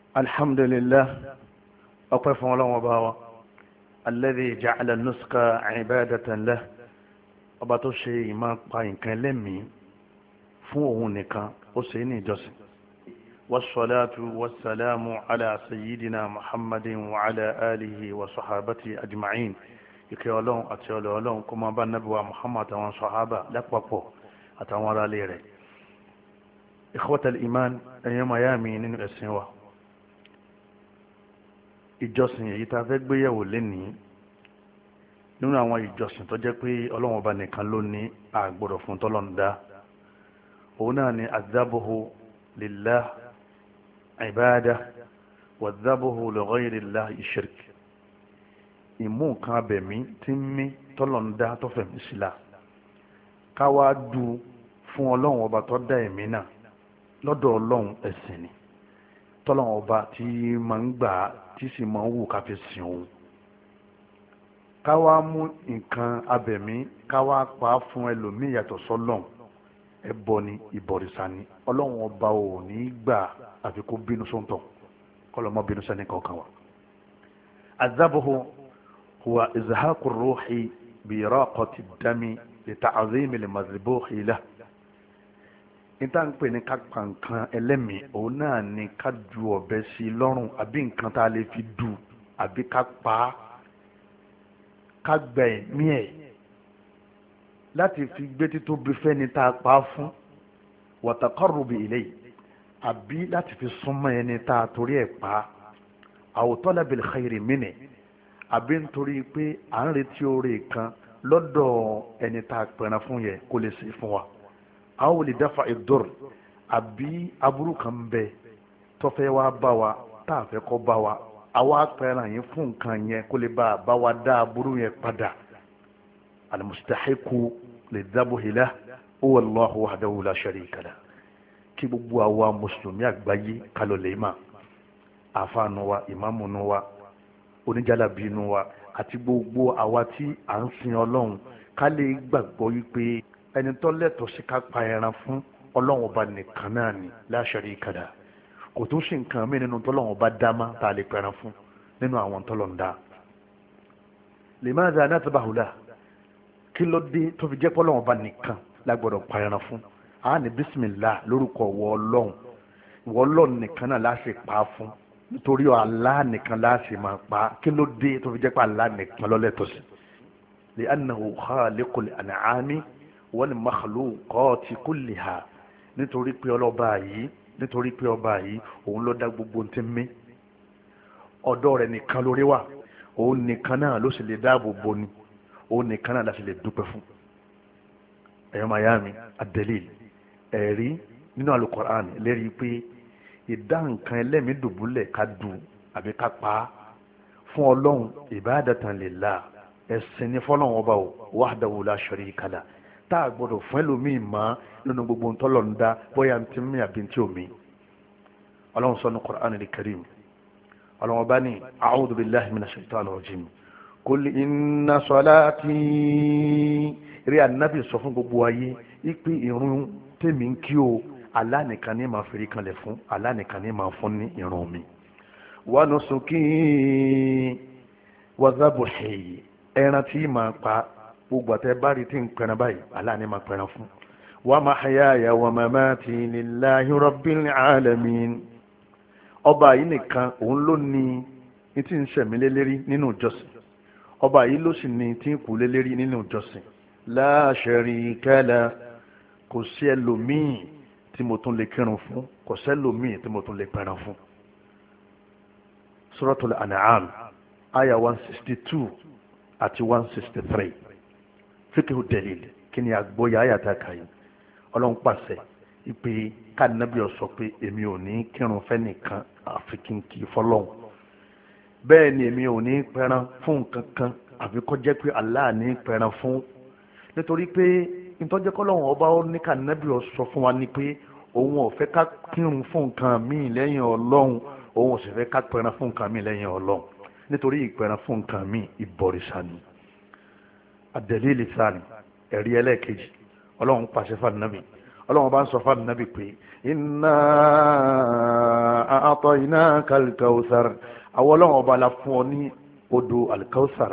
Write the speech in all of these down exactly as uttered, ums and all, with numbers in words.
alhamdulillah ọpẹ́ fún Ọlọ́run ọba wa alladhi ja'ala nuska ibadatan lah ọba tó ṣe ìmá pa nǹkan lẹ́mìí fún òun nìkan ó ṣe ní ìjọsìn wassalatu wassalamu ala sayyidina muhammadin wa ala alihi wa sahabati ajma'in ìkẹ́ Ọlọ́run àti ọlọ́ Ọlọ́run kó máa bá nábì wa muhammad àwọn sahaba lápapọ̀ àtàwọn ará ilé rẹ̀. ikhwatal iman ẹ̀yẹ́ miami nínú ẹ̀sìn wa, ìjọsìn èyí tá a fẹ́ gbéyẹ̀wò lénìí nínú àwọn ìjọsìn tó jẹ́ pé Ọlọ́run ọba nìkan ló ní àgbọ̀dọ̀ fún tọ́lọ́run dá, òun náà ni azabuhu lillah ibada wa azabuhu li ghayri llah shirk. ìmú nǹkan abẹ̀mí tí ń mí tọ́lọ́run dá tó fẹ̀mí sílá ká wá du fún Ọlọ́run ọba tó dá ẹ̀mí náà, lọ́dọ̀ Ọlọ́run ẹ̀sìn ni tọ́lọ́run ọba tí máa ń gbà tí sì máa ń wù ká fi sìn òun. ká wá mú nǹkan abẹ̀mí ká wá pa á fún ẹlòmíì yàtọ̀ sọ́lọ́run, ẹbọ ni, ìbọ̀rìṣà ni. Ọlọ́run ọba ò ní gbà àfi kó bínú sóńtọ̀, kọ́lọ́mọ́ bínú sẹ́ni kankan wa. azabuhu huwa izhaqu ruhi bi iraqati dami li ta'zimi li madhbuhi lahu. níta ń pè ní ká pa nǹkan ẹlẹ́mìí, òun náà ni ká ju ọ̀bẹ sí i lọ́rùn àbí nǹkan tá a lè fi dù àbí ká pa á, ká gba ẹ̀mí ẹ̀ láti fi gbé títóbi fẹ́ni tá a pa á fún, wa taqarrubi ilayhi, àbí láti fi súnmọ́ ẹni tá a torí ẹ̀ pa á, aw talabil khayri minhu, àbí nítorí pé à ń retí oore kan lọ́dọ̀ ẹni tá a pẹ̀ràn fún yẹ kó lè ṣe fún wa. àwọn lè dáfa ìdọ́r, àbí aburú kan bẹ tọ́fẹ́ wa bá wa tá a fẹ́ kọ́ bá wa, àwa pẹ̀ràn yín fún nǹkan yẹn kó lè bá a bá wa dá aburú yẹn padà. alimustahiku lè dábò hìlá huwa Allahu wahdahu la sharika lah. kí gbogbo àwa mùsùlùmí àgbáyé kálọ̀ lè mà, àfààní wa, ìmáàmù nu wa, oníjàlábí nu wa, àti gbogbo àwa tí à ń sin Ọlọ́run ká lè gbàgbọ́ wípé ẹni tó lẹ́tọ̀ọ́ sí ká pa ẹran fún Ọlọ́run ọba nìkan náà ni la sharika lah. kò tún sí nǹkan mí nínú tọ́lọ́run ọba dámá tá a lè pẹran fún nínú àwọn tọ́lọ́run dá. limadha natbahu lah, kí ló dé tó fi jẹ́ pọ́lọ́run ọba nìkan lágbọ́dọ̀ pa ẹran fún? a ní bismillah, lórúkọ wọ Ọlọ́run, wọ Ọlọ́run nìkan náà láti pa á fún, nítorí Allah nìkan láti máa pa á. kí ló dé tó fi jẹ́ pé Allah nìkan ló lẹ́tọ̀ọ́ sí? li'annahu khaliqul an'ami wal makhluqati kulliha, nítorí pé ọlọ́ba yìí nítorí pé ọba yìí òun ló dá gbogbo tí ń mí, ọ̀dọ̀ rẹ̀ nìkan lórí wà, òun nìkan náà ló sì lè dáàbò bo ni, òun nìkan náà láti lè dúpẹ́ fún. ẹ̀yọ́ mayami ad-dalil, ẹ̀rí nínú al-Qur'an lérí pé ìdá nǹkan ẹlẹ́mìí dùbúlẹ̀ ká dù àbí ká pa á fún Ọlọ́run ibadatan lillah, ẹ̀sìn ní fọ́lọ́run ọba o wahdahu la sharika lah, tá a gbọ́dọ̀ fún ẹlòmíì mọ́ nínú gbogbo ntọ́lọ̀ ń dá, bóyá ntí mi àbí ntí omi. Ọlọ́run sọ ní Qur'an al-Karim, Ọlọ́run ọba ní a'udhu billahi minash shaitani rajim, qul inna salati, rí ànábì sọ fún gbogbo ayé ipe ìrun tèmi ń kí o Allah nìkan ní máa fèrè kanlẹ̀ fún, Allah nìkan ní máa fún ní ìrun mi. wa nusuki wa dhabuhi, ẹran tí máa pa gbogbo àtẹ bá rí tí ń pẹran báyìí Allah ní máa pẹran fún. wa mahyaya wa mamati lillahi rabbil alamin, ọba yìí nìkan òun ló ní ní tí ń sẹ̀mí lélẹ́rí nínú ìjọsìn, ọba yìí ló sì ní tí ń kú lélẹ́rí nínú ìjọsìn. la sharika lah, kò sí ẹlòmíì tí mo tún lè kírun fún, kò sẹ́lòmíì tí mo tún lè pẹran fún. Suratul An'am aya one sixty two àti one sixty three. Fiqhu dalil, kí ni àgbóyà ayàtà kàyí? Ọlọ́run pàṣẹ ìpè káàdínábì ó sọ pé èmi ò ní kírun fẹ́nìkan àfi kí n kì í fọ́lọ́run, bẹ́ẹ̀ ni èmi ò ní pẹran fún nǹkan kan àfi kó jẹ́ pé Allah ní pẹran fún, nítorí pé ìtọ́jẹ́ kọ́lọ́run ọba ó ní káàdínábì ó sọ fún wa ní pé òun ò fẹ́ ká kírun fún nǹkan míì lẹ́yìn Ọlọ́run, òun ò sì fẹ́ ká pẹran fún nǹkan míì lẹ́yìn Ọlọ́run, nítorí ìpẹran fún nǹkan míì ìbọ̀rìṣà ni. ad-dalil thani, ẹ̀rí ẹlẹ́ẹ̀kejì, Ọlọ́run pàṣẹ fún ànábì, ọlọ́run bá ń sọ fún ànábì pé inna a'tainaka al-kawthar àwọn ọlọ́run ọba la fún ọ ní odò al-kawthar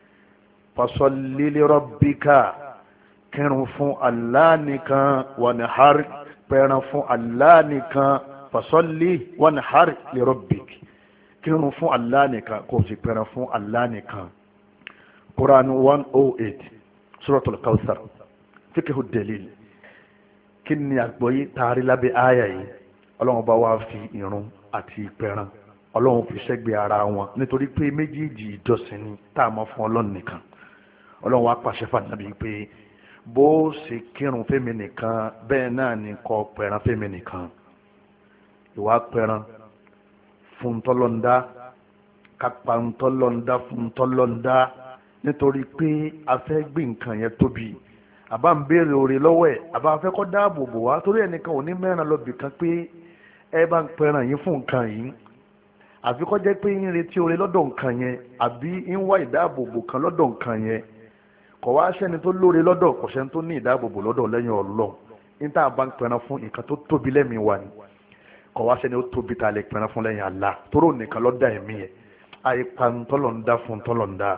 fasalli li rabbika kírun fún Allah nìkan wanhar pẹ̀ràn fún Allah nìkan fasalli wanhar li rabbik kírun fún Allah nìkan kò sì pẹ̀ràn fún Allah nìkan. Quran one oh eight suratul kawthar fiqhu dalil kí ni àgbọ́yé taari lábẹ́ àyà yìí ọlọ́run bá wá fi irun àti ìpẹ̀ràn ọlọ́run fi ṣẹ́gbẹ́ ara wọn nítorí pé méjèèjì ìjọsìn ni tá a mọ̀ fún ọlọ́run nìkan ọlọ́run wá pàṣẹ fún ànábì pé bó ṣe kírun fẹ́mi nìkan bẹ́ẹ̀ náà ni kó pẹ̀ràn fẹ́mi nìkan ìwà pẹ̀ràn fún tọ́lọ́ndá kápá tọ́lọ́ndá fún tọ́lọ́ndá nítorí pé a fẹ́ gbé nǹkan yẹn tóbi àbá ń béèrè oore lọ́wọ́ ẹ̀ àbá fẹ́ kọ́ dáàbò bò wá torí ẹnìkan ò ní mẹ́ràn lọ́bì kan pé ẹ bá ń pẹran yín fún nǹkan yìí àfi kọ́ jẹ́ pé ń retí oore lọ́dọ̀ nǹkan yẹn àbí ń wá ìdáàbòbò kan lọ́dọ̀ nǹkan yẹn kò wá sẹ́ni tó lóore lọ́dọ̀ kò sẹ́ni tó ní ìdáàbòbò lọ́dọ̀ lẹ́yìn Ọlọ́run níta bá ń pẹran fún nǹkan tó tóbi lẹ́mìí wa ni kò wá sẹ́ni ó tóbi tá a lè pẹran fún lẹ́yìn Allah toró nìkan lọ́dà ẹ̀mí yẹn àyè pa ntọ́lọ́ndá fún ntọ́lọ́ndá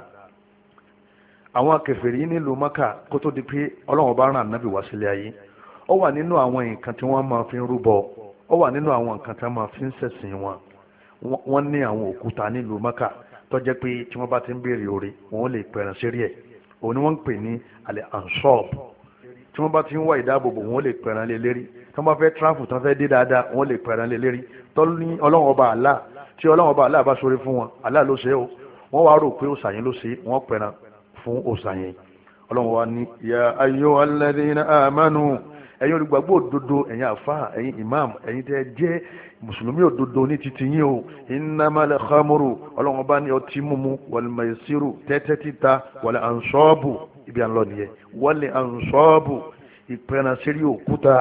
àwọn kèfèrí nílùú Mákà kó tó di pé Ọlọ́run bá rán ànábì wá sílé ayé ó wà nínú àwọn nǹkan tí wọ́n máa fi ń rúbọ ó wà nínú àwọn nǹkan tí wọ́n máa fi ń ṣẹ̀sìn wọn wọ́n ní àwọn òkúta nílùú Mákà tó jẹ́ pé tí wọ́n bá ti ń béèrè oore wọ́n lè pẹ̀ràn sérí ẹ̀ òun ni wọ́n ń pè ní alẹ́ ansọ́ọ̀b tí wọ́n bá ti ń wá ìdáàbòbò wọ́n lè pẹ̀ràn lé lérí tí wọ́n bá fẹ́ tráfù tí wọ́n fẹ́ dé dáadáa wọ́n lè pẹ̀ràn lé lérí tó ní Ọlọ́run ọba Allah tí Ọlọ́run ọba Allah bá ṣoore fún wọn Allah ló ṣe é o wọ́n wá rò pé òsàyìn ló ṣe wọ́n pẹ̀ràn fún òsàyìn Ọlọ́run wa ní ya ayyuhal ladhina amanu ẹ̀yin olùgbàgbọ́ òdodo ẹ̀yin àfáà ẹ̀yin imam ẹ̀yin tẹ́ jẹ́ mùsùlùmí òdodo ní titi yín o innamal khamru Ọlọ́run bá ní ọtí mímu wal maisiru tẹ́tẹ́ títa wal ansọ́ọ̀bù ibi à ń lọ nìyẹn wal ansọ́ọ̀bù ìpẹ̀ràn sérí òkúta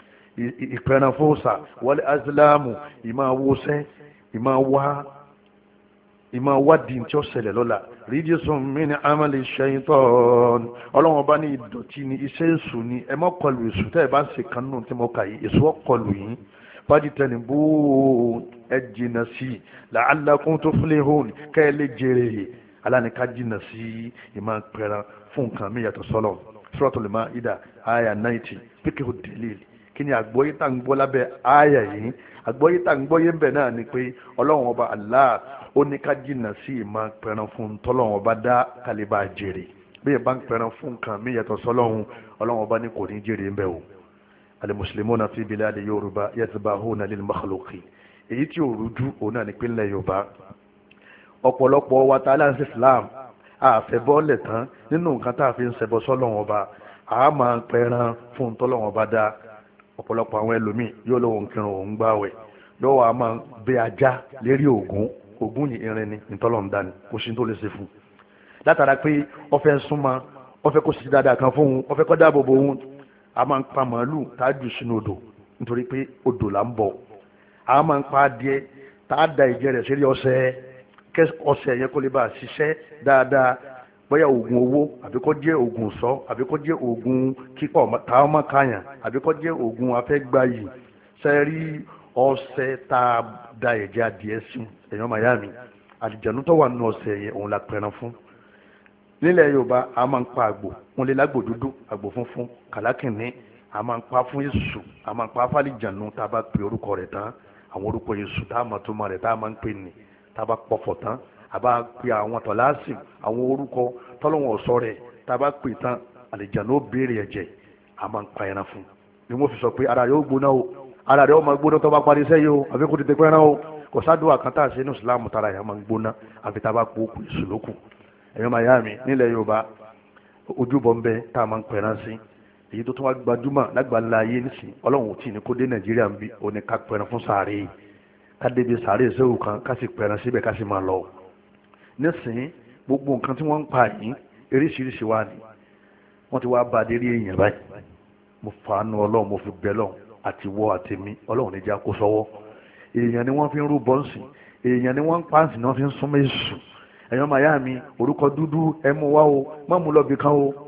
ìpẹ̀ràn fóòsà wal azlamu ìmọ̀ wọ́sẹ́ ìmọ̀ wá ìmọ̀ wádìí tí ó ṣẹlẹ̀ lọ́la rídíṣùn mí ní amali ṣẹ́yìntàn ọlọ́run bá ní ìdọ̀tí ní iṣẹ́ èṣù ní ẹ má kọlù èṣù tẹ́ ẹ bá ń ṣe kan nù tí mo kà yìí èṣù ọkọlù yìí fájítẹ́ni bó ẹ jìnà sí i la'allakum tuflihun kẹ́ ẹ lè jèrè aláníká jìnà sí ìmọ̀ pẹ̀ràn fún nǹkan mi yàtọ̀ sọ́lọ̀ Suratul Maida àyà náìtì fiqhu dalil kí ni àgbọ́yé tá ń gbọ́ lábẹ́ àyà yìí àgbọ́yé tá ń gbọ́yé ń bẹ̀ náà ni pé ọlọ́run ọba Allah ó ní ká jìnnà sí ìmọ̀ pẹ̀ràn fún tọ́lọ́run ọba dá kálíbà jèrè bí ìbá ń pẹ̀ràn fún nǹkan mí yàtọ̀ sọ́lọ́run ọlọ́run ọba ní kò ní jèrè ń bẹ̀ o al-muslimuna fi biladi Yorùbá yatbahuna lil makhluqin èyí tí ò rújú òun náà ní pínlẹ̀ Yorùbá ọ̀pọ̀lọpọ̀ wa ta aláǹsì Islam àfẹ́bọ́lẹ̀ tán nínú nǹkan tá a fi ń ṣẹbọ sọ́lọ́run ọba àá máa pẹ̀ràn fún tọ́lọ́run ọba dá ọ̀pọ̀lọpọ̀ àwọn ẹlòmíì yóò lóun kírun òun gbáwẹ̀ yóò wá máa bẹ ajá lérí ògún ògún ní irin ni ìtọ́lọ́run dání kò sí tó lè ṣe fún un látara pé ó fẹ́ súnmọ́ ó fẹ́ kó sì dáadáa kan fún un ó fẹ́ kó dáàbò bo òun a máa ń pa màálù tá a jù sínú odò nítorí pé odò là ń bọ̀ a máa ń pa adìẹ tá a da ìjẹ rẹ̀ sérí ọṣẹ kẹ́ ọṣẹ yẹn kó lè bá a ṣiṣẹ́ dáadáa bóyá oògùn owó àbí kó jẹ́ oògùn sọ àbí kó jẹ́ oògùn kíkọ́ táwọn máa kàyàn àbí kó jẹ́ oògùn afẹ́gbáyì sẹ́rí ọṣẹ tá a da ẹ̀jẹ̀ adìẹ sí ẹ̀yàn mayami àlìjànú tó wà nínú ọṣẹ yẹn òun la pẹran fún nílẹ̀ Yorùbá a máa ń pa àgbò wọn lè lágbò dúdú àgbò funfun kàlákìnní a máa ń pa fún Èṣù a máa ń pa fálìjànú tá a bá pe orúkọ rẹ̀ tán àwọn orúkọ Èṣù tá a máa tó máa rẹ̀ tá a máa ń pè ní tá a bá pọ̀fọ̀ tán àbá pe àwọn tọ̀láàsì àwọn orúkọ tọ́lọ́wọ̀n ọ̀sọ́ rẹ̀ tá a bá pè tán àlìjànú ó béèrè ẹ̀jẹ̀ a máa ń pa ẹran fún ni wọ́n fi sọ pé ara rẹ̀ ó gbóná o ara rẹ̀ ó máa gbóná tó bá parí iṣẹ́ yìí o àbí kò tètè pẹ́ràn o kò sádùn àkántà sí inú Ìsìlámù tara yà máa ń gbóná àfi tá a bá pò kù ìṣòlókù ẹ̀yọ́ máa yá mi nílẹ̀ Yorùbá ojúbọ ń bẹ tá a máa ń pẹ̀ràn sí èyí tó tún wá gbajúmọ̀ lágbàlá ayé nísìnyí Ọlọ́run ò tí ì ní kó dé Nàìjíríà ń bí òní ká pẹ̀ràn fún sàárè ká débi sàárè sẹ́wù kan ká sì pẹ̀ràn síbẹ̀ ká sì máa lọ nísìnyí gbogbo nǹkan tí wọ́n ń pa yìí eríṣiríṣi wá ní wọ́n ti wá bá a dé rí èèyàn báyìí mo fàánú Ọlọ́run mo fi bẹ́ lọ́run àti wọ́ àti mi Ọlọ́run níjà kó sọ́wọ́ èèyàn ni wọ́n fi ń rú bọ́ǹsì èèyàn ni wọ́n ń pàǹsì ni wọ́n fi ń súnmọ́ èṣù ẹ̀yọ́ màyá mi orúkọ dúdú ẹmu wá o má mú lọ bì kan o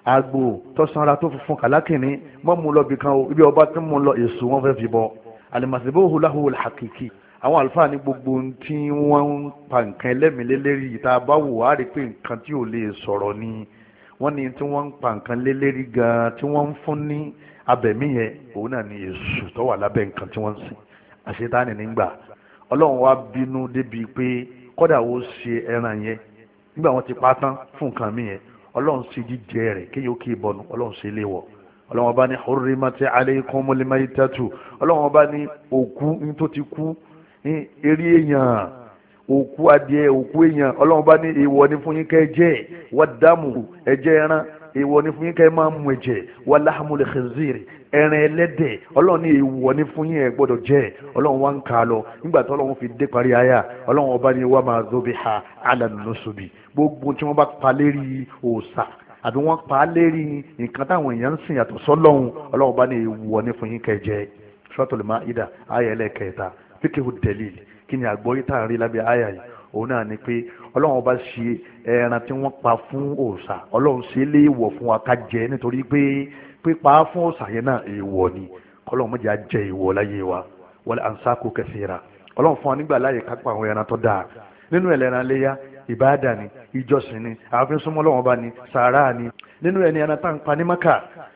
àgbò tó sanra tó funfun kàlákìnní mọ́ mu lọ bìkan o ibi ọba tó mu lọ èso wọn fẹ́ fi bọ́ alimasibohu lahu alhakiki àwọn àlùfáà ní gbogbo tí wọ́n ń pa nǹkan ẹlẹ́mìlélẹ́rì ìta bá wò á rí pé nǹkan tí ò lè sọ̀rọ̀ ni wọ́n ní tí wọ́n ń pa nǹkan lélẹ́rì gan tí wọ́n ń fún ní abẹ̀mí yẹn òun náà ní èṣù tó wà lábẹ́ nǹkan tí wọ́n ń sìn àṣetáni nígbà ọlọ́run wá bínú débi pé kọ́dà ó ṣe ẹran yẹn nígbà wọ́n ti pa tán fún nǹkan mi yẹn ọlọ́run ṣe jíjẹ rẹ̀ kéye ó kí ìbọnú ọlọ́run ṣe léwọ̀ ọlọ́run ọba ní hurrimat alaykumul maytatu ọlọ́run ọba ní òkú ní tó ti kú ní eré èèyàn òkú adìẹ òkú èèyàn ọlọ́run ọba ní èèwọ̀ ní fún yín kẹ́ jẹ wad-damu ẹ̀jẹ̀ ẹran èèwọ̀ ní fún yín kẹ́ máa mú ẹ̀jẹ̀ wa lahmul khinziri ẹran ẹlẹ́dẹ̀ ọlọ́run ní èèwọ̀ ní fún yín ẹ gbọ́dọ̀ jẹ ọlọ́run wá ń kà á lọ nígbà tí ọlọ́run fi dé parí àyà ọlọ́run ọba ní wa ma dhubiha ala nusubi gbogbo tí wọ́n bá pa lérí òòṣà àbí wọ́n pa á lérí nǹkan táwọn èèyàn ń sìn yàtọ̀ sọ́lọ́hun ọlọ́run bá ní èèwọ̀ ní fún yín kẹjẹ Suratul Maida àyà ẹlẹ́kẹta fíkẹ́hù dalil kí ni àgbọ́yé tá à ń rí lábẹ́ àyà yìí òun náà ni pé ọlọ́run bá ṣe ẹran tí wọ́n pa fún òòṣà ọlọ́run ṣe léèwọ̀ fún wa ká jẹ nítorí pé pípa fún òòṣà yẹn náà èèwọ̀ ni kọ́lọ́run mọ̀jà jẹ èèwọ̀ láyé wa wal ansaku kathira ọlọ́run fún wa nígbà láyè ká pa àwọn ẹran tó dáa nínú ẹlẹ́ran léyà ìbáàdà ni ìjọsìn ni ààfin súnmọ́ lọ́wọ́ bá ní sàárà ni nínú ẹni ẹran tá ń pa ní maka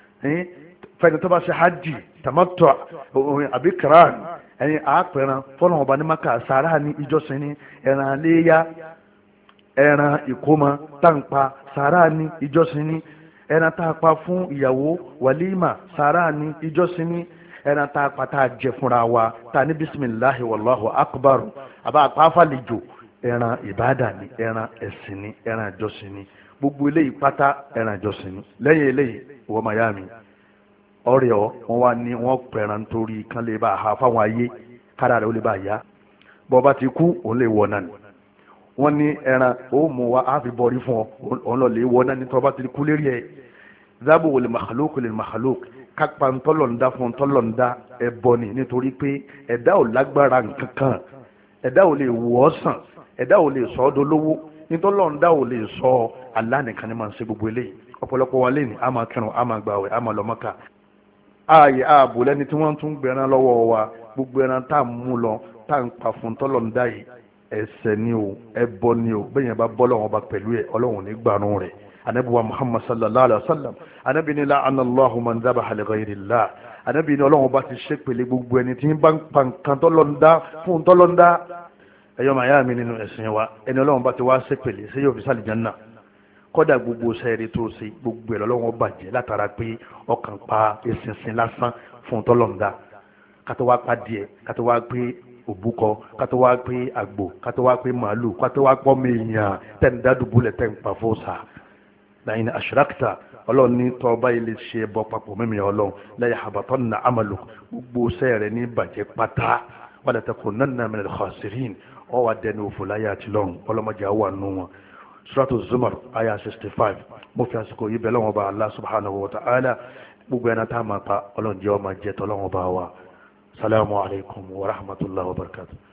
fẹ́ni tó bá ṣe hajj tamattu àbí kiran ẹni àápẹ̀ran fọ́lọ́wọ́ bá ní maka sàárà ni ìjọsìn ni ẹran léyà ẹran ìkómọ tá ń pa sàárà ni ìjọsìn ni ẹran tá a pa fún ìyàwó wàlímà sàárà ni ìjọsìn ni ẹran tá a pa tá a jẹ fúnra wa tá a ní bisimilahi wàlláhu akbar àbá àpáfà lè jò ẹran ìbáàdà ni ẹran ẹ̀sìn ni ẹran ìjọsìn ni gbogbo eléyìí pátá ẹran ìjọsìn ni lẹ́yìn eléyìí wọ́n máa yá mi ọ̀rẹ́ ọ wọ́n wá ní wọ́n pẹ̀ràn nítorí kan lè bá a ha fáwọn ayé kára rẹ̀ ó lè bá a yá bọ́ bá ti kú òun lè wọ̀ náà ni wọ́n ní ẹran ó mú wa á fi bọ́rí fún ọ òun lọ lè wọ̀ náà ní tọ́ bá ti kú lérí ẹ̀ zábò wòlé màkàlókò lè màkàlókò kápá ntọ́lọ̀ndá fún ntọ́lọ̀ndá ẹ̀bọ ni nítorí pé ẹ̀dá ò lágbára nǹkan kan ẹ̀dá ò lè wọ̀ ọ́ sàn ẹ̀dá ò lè sọ ọ́ dolówó nítọ́lọ́ndá ò lè sọ Allah nìkan ni máa ń ṣe gbogbo eléyìí ọ̀pọ̀lọpọ̀ wa lé ní a máa kírun a máa gbàwẹ̀ a máa lọ Mákà ààyè ààbò lẹ́ni tí wọ́n tún gbẹran lọ́wọ́ wa gbogbo ẹran tá à ń mú lọ tá à ń pa fún tọ́lọ́ndá yìí ẹ̀ṣẹ̀ ni o ẹbọ ni o bẹ́ẹ̀ yẹn bá bọ́ lọ́wọ́ bá pẹ̀lú ẹ̀ ọlọ́run ní gbàrún rẹ̀ anabi wa Muhammad sallallahu alaihi wa sallam anabi ni la'ana Allahu man dhabaha li ghayri Allah anabi ni ọlọ́run bá ti ṣépèlé gbogbo ẹni tí ń bá ń pa nǹkan tọ́lọ́ndá fún tọ́lọ́ndá ẹ̀yọ́ màá mi nínú ẹ̀sìn wa ẹni ọlọ́run bá ti wá ṣépèlé ṣé yóò fi sálì Janna kọ́dà gbogbo sẹ́ẹ̀rì tó ṣe gbogbo ẹ̀ lọ́wọ́ bàjẹ́ látara pé ọkàn pa eṣinṣin lásán fún tọ́lọ́ndà kátó wá pa díẹ̀ kátó wá pé òbúkọ kátó wá pé àgbò kátó wá pé màálù kátó wá pọ́ mẹ́yàn tẹ́ǹdà dùbúlẹ̀ tẹ́ǹ pa fóòsà lẹ́yìn aṣírákítà ọlọ́run ní tọ́ba ilé ṣe bọ́ papọ̀ mímì ọlọ́run lẹ́yìn àbàtọ́ nà ámàlù gbogbo sẹ́ẹ̀rẹ̀ ní bàjẹ́ pátá wala takunanna minal khasirin ọ wà dẹni òfò láyé àti lọ́run ọlọ́mọdé àwọn àánú wọn. Suratu Zumar aya sixty-five mo fi àsìkò yìí bẹ́ẹ̀ lọ́wọ́ bá Allah subhanahu wa ta'ala gbogbo ẹ̀nà tá a máa pa ọlọ́run jẹ́ ọmọ jẹ́ tọ́lọ́wọ́ bá wa. Salamu alaykum wa rahmatullahi wa barakatuh.